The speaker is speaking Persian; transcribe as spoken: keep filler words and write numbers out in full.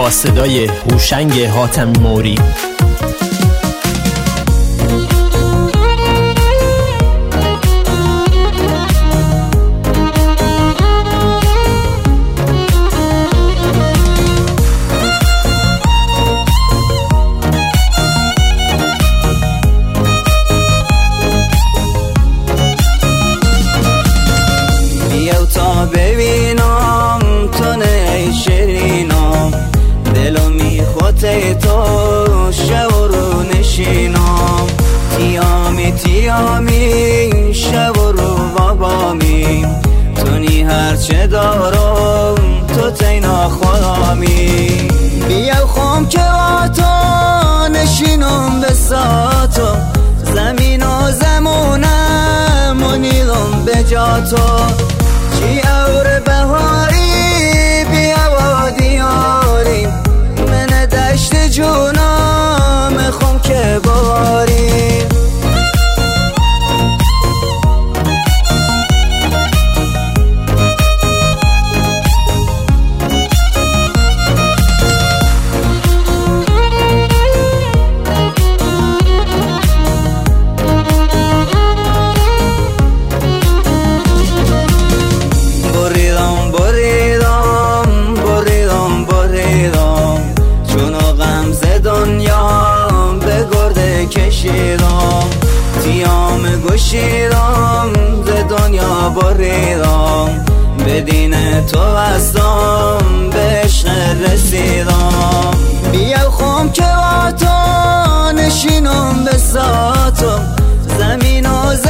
با صدای هوشنگ حاتمی موری. ببینم تو نه شیرینم دلو میخوته تو شب رو نشینم تیامی تیامی شب رو بابامی تو نی هرچه دارم تو تینا خودمی بیا خم که با تو نشینم بساتو زمین و زمونم و نیلم به جا تو چی اور بهاری بیا و دیاری من دشت جونم خم که باری کشیدم تیام گوشیدم ز دنیا بریدم به دین تو هستم به عشق رسیدم بیا خم که با تو نشینم بساتم زمین و